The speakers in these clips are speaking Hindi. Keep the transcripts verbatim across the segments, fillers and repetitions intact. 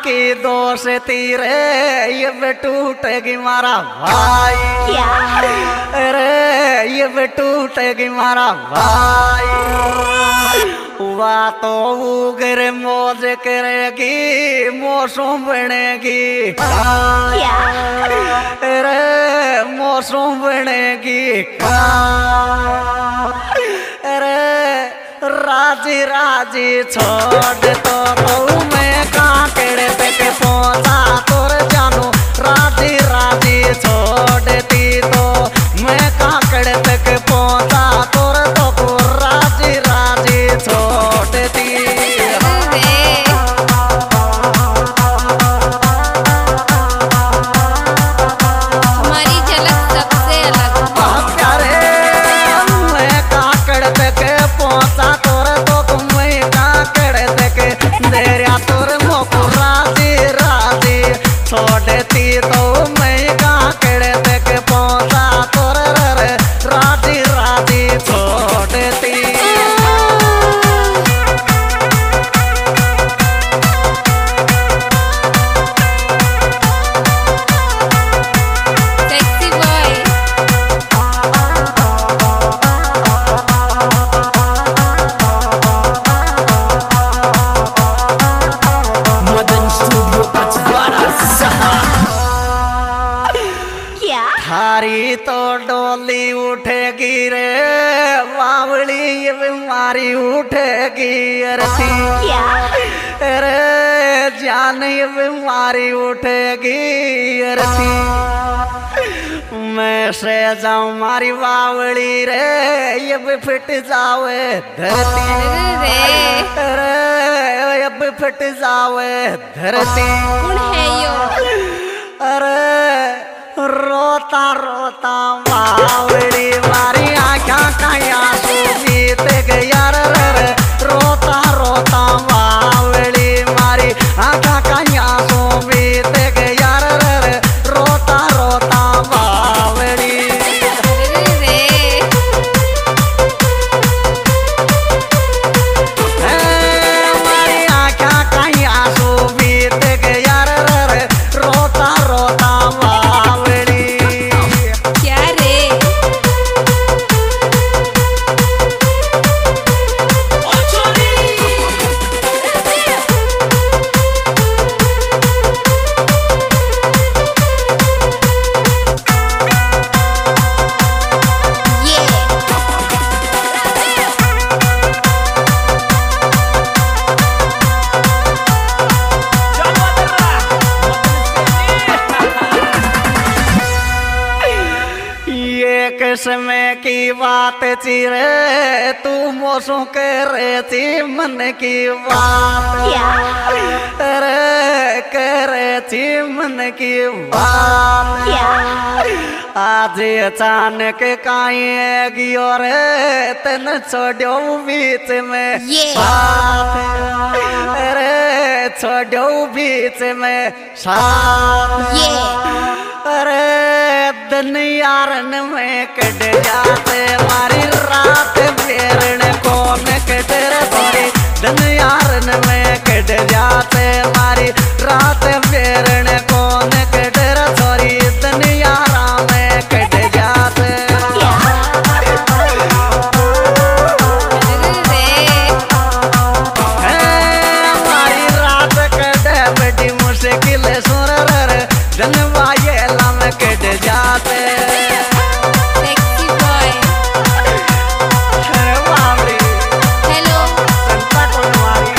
की दोस्ती रे ये भी टूटेगी मारा भाई। अरे ये भी टूटेगी मारा भाई। वाह तो उगर मौज करेगी मौसम बनेगी। अरे मौसम बनेगी। अरे राजी राजी छोड़ तो मैं काकड़े तक पहुंचा तोर जानू। राजी राजी छोड़ती तो मैं काकड़े तक पहुंचा तोर तो राजी राजी छोड़ती। हमारी झलक सबसे अलग प्यारे मैं काकड़ तक पहुंचा तोर तो मैं काकड़ तक देरिया तोर मोको राजी राजी छोड़ती तो मैं काकड़ तक पहुंचा तोर राजी राजी छोड़ती। Sexy boy. Madan studio Pachwara थारी तो डोली उठेगी रे बावली ये बीमारी उठेगी। अरती अरे जान ये बीमारी उठेगी। अरती मैं से जाऊं मारी बावली रे ये भी फिट जावे धरती। अरे ये भी फिट जावे धरती। कौन है यो? अरे रोता रोता बावड़ी मारी आँखा का आंसू बीत गया रे। रोता रोता बावड़ी मारी आँखा का आंसू बीत गया रे। रोता रोता बावड़ी मारी आँखा का आंसू बीत गया रे। रोता रोता बावड़ी। क्या रे? ये ये किस्म की बात चिरे तू मोसों करे थी मन की बात। अरे करे थी मन की बात। आज अचानक काई गियो रे तन छोड़ो बीच में ये। साथ। अरे छोड़ो बीच में साथ। ये अरे दिन यारन में कट जाते मारी रात फेरन कौन कट रे थोड़ी। दिन यारन में कट जाते मारी रात फेरन कौन कट रे थोड़ी। दिन यारा में कट जाते हमारी रात कट बड़ी मुश्किल सुर रे। दिन वायेला में कट जाते। Sexy boy. बावड़ी हेलो संता को मारी।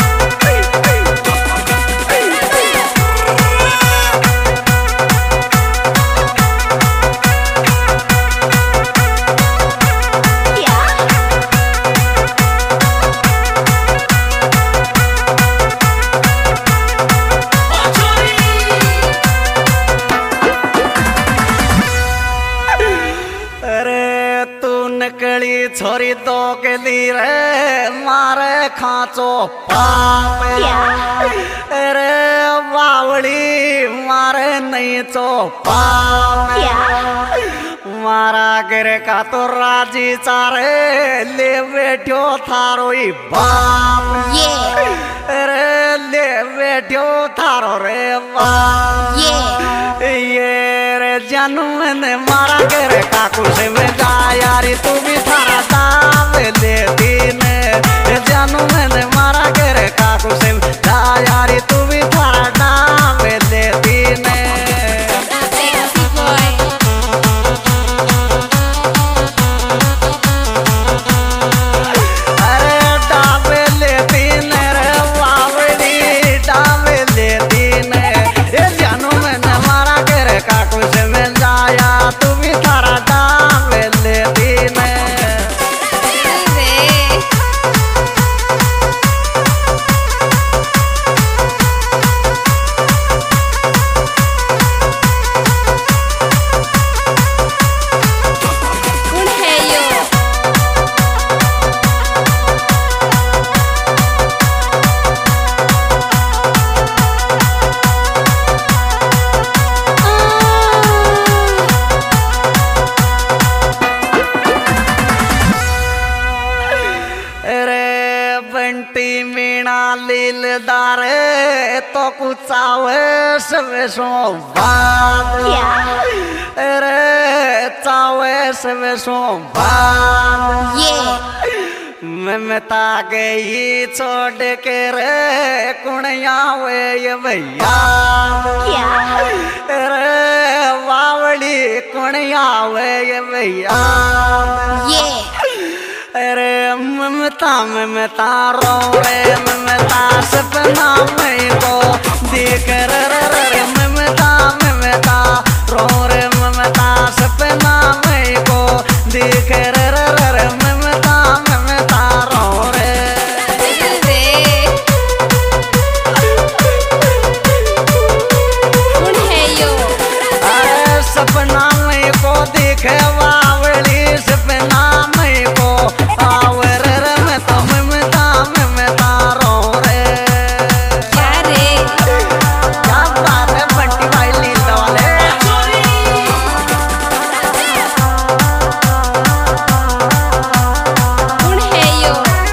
अरे तू नकली छोरी दो के दी रे मारे खाचो पाप। अरे बावड़ी मारे नहीं चो पाप। मारा गिर का तो राजी चारे ले बैठो थारो ही बाप ये रे ले बैठो थारो रे बाप ये ये रे जानू मैंने मारा गिर का कुछ में जा यारी तू भी थारा दाव लेती ने जानू मैंने मारा गिर का कुछ में जा यारी तू भी थारा दाव लेती ने sexy boy अरे डावे लेती ने रे वावड़ी डावे लेती ने ये जानू मैंने मारा गिर का कुछ में जाया तू भी थारा डावे लेती ने रे कौन है यो रे बंटी मीणा लीलदार तो कुचावे सवे सो बात रे चावे सवे सो बात ये ममता गई छोड़ के रे कुणिया वे ये भैया रे वावड़ी कुणिया वे ये भैया ये अरे ममता ममता रो रे ममता सपना में को देख रे रे रे ममता ममता रो रे ममता सपना में को देख रे रे रे ममता ममता रो रे रे कौन है यो अरे सपना में को देखे वावड़ी सपना में को आवर रे मैं तो ममता ममता रो रे क्या रे क्या बात है बंटी भाई लीला वाले कौन है यो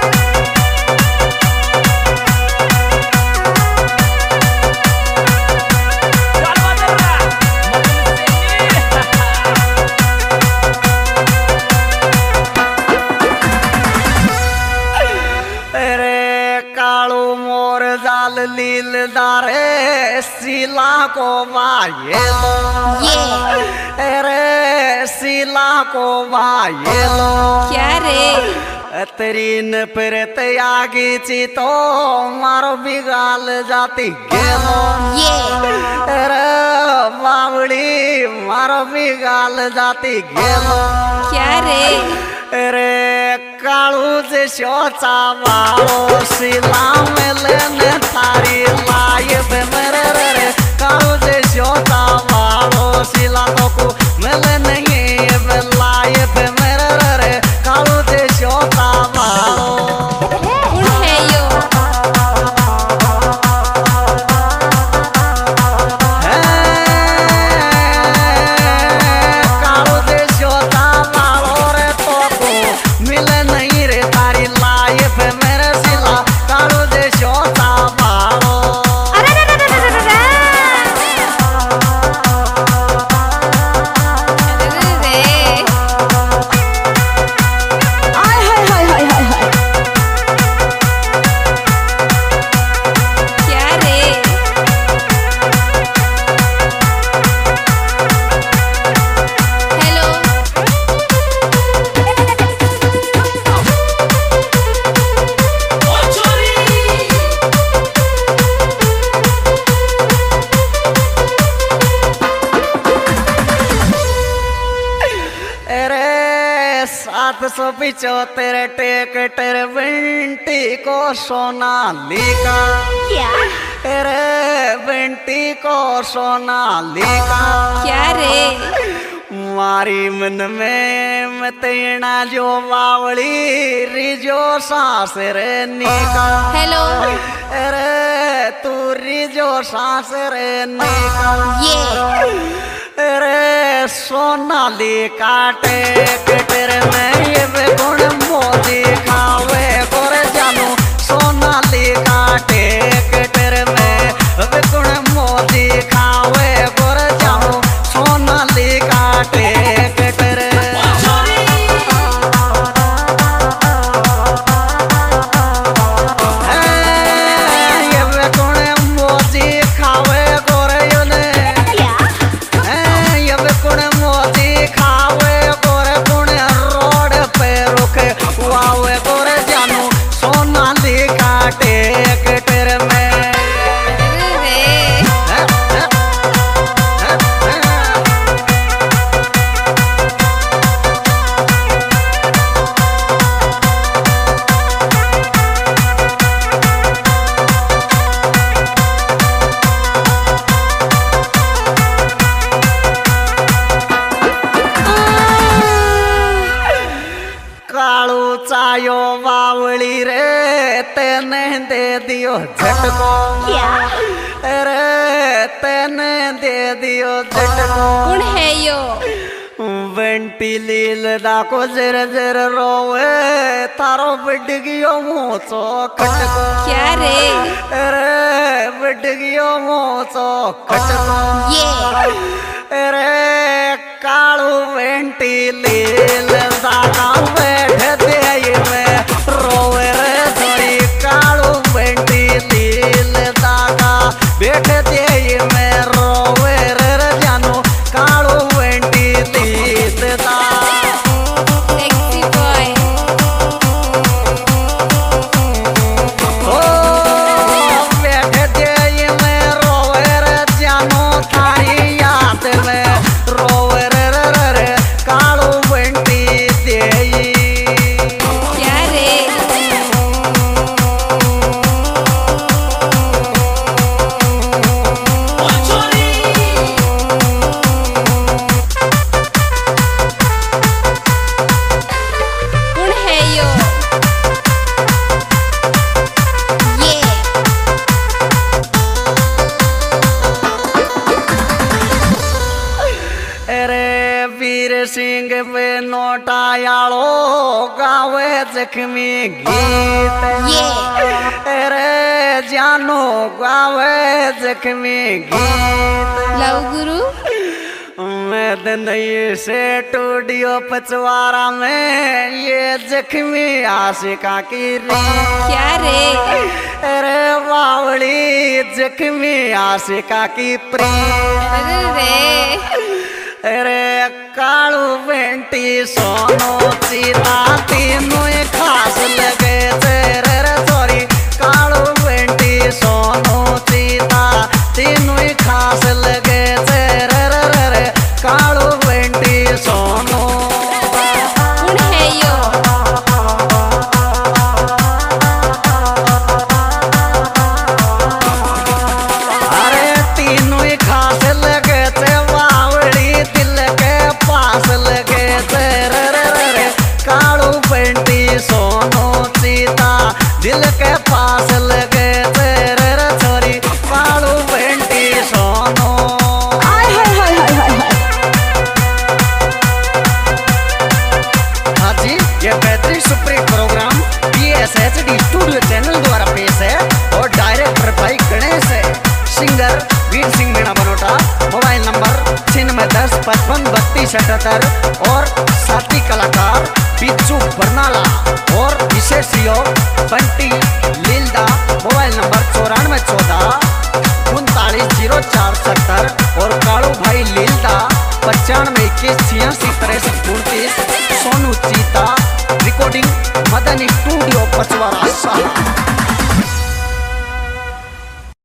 अरे कालू मोर जाल लीलदारे सीला को वायेलो ये अरे सीला को वायेलो क्या रे तरीन पर त्यागी ची तो मारो बिगाल जाती गेलो ये अरे बावड़ी मारो बिगाल जाती गेलो क्या रे रे काळू जे शोचा वाळो शिला मेलने थारी लायब मरे रे रे काळू जे शोचा वाळो शिला तोकू मेलने लायब मरे रे रे काळू जे शोचा वाळो कौन है यो काळू जे शोचा वाळो रे तोकू मिले नहीं रे तारी लायब मेरे शिला काळू जे शोचा वाळो क्या रे हेलो अरे सात सौ पिचोत्तर टेकटर बंटी को सोना लिखा क्या अरे बंटी को सोना लिखा क्या रे मारी मन में मतेना जो बावली रिजो सांस रे निका हेलो अरे तू रिजो सांस रे निका ये अरे सोनाली काटे कटर में ये वे गुण मोदी खावे गोरे जानू सोनाली काटे कटर में वे गुण मोदी खावे गोरे जानू सोनाली काटे कटर ये वे गुण मोदी खावे गोरे योने ये वे गुण मोदी खावे गोरे गुण रोड पे रुके वावे गोरे जानू सोनाली काटे कटर में कालू चायो बावली रे तेने दे दियो झटको रे तेने दे दियो झटको कौन है यो? बंटी लील दाको जर जर रोवे तारो बिडगियो मोचो खटको क्या रे? रे बिडगियो मोचो खटको ये रे कालू बंटी लील दाका बैठ दे में रोवे रे थोड़ी कालू बंटी लील दाका बैठ दे में रोवे रे जानू कालू बंटी लील दा सेक्सी बॉय। ओ बैठ दे में रोवे रे जानू थारी याद में रोवे रे रे रे कालू बंटी देई क्या रे? कौन है यो? ये अरे वीर सिंह पे नोटायालो गावे जख्मी गीत ये अरे जानो गावे जख्मी गीत लव गुरु मैं दनई से टूडियो पचवारा में ये जख्मी आशिका की रीत क्या रे? अरे बावली जख्मी आशिका की प्रीत अरे रे अरे कालू बेंटी सोनो सीता तीनों ही खास लगे तेरे रे सॉरी कालू बेंटी सोनो सीता तीनों ही खास लगे तेरे रे रे रे कालू बेंटी सोनो कौन है यो? अरे तीनों ही खास लगे थे बावड़ी दिल के पास लगे थे रे रे रे रे कालू बेंटी सोनो सीता दिल के पास लगे थे रे रे छोरी कालू बेंटी सोनो हाँ जी ये बेहतरीन supreme program B S H D studio channel द्वारा पेश है और डायरेक्टर भाई गणेश है singer Veer Singh Meena Banota mobile number छिन्नवे दस पचपन बत्तीस अठहत्तर और साथी कलाकार बिज्जू बरनाला और विशेष सहयोग बंटी लीलदा मोबाइल नंबर चौरानवे चौदह उनतालीस जीरो चार सत्तर और कालू भाई लीलदा पचानवे इक्कीस छियासी तिरसठ उनतीस सोनू चीता रिकॉर्डिंग मदन स्टूडियो पचवारा साहब।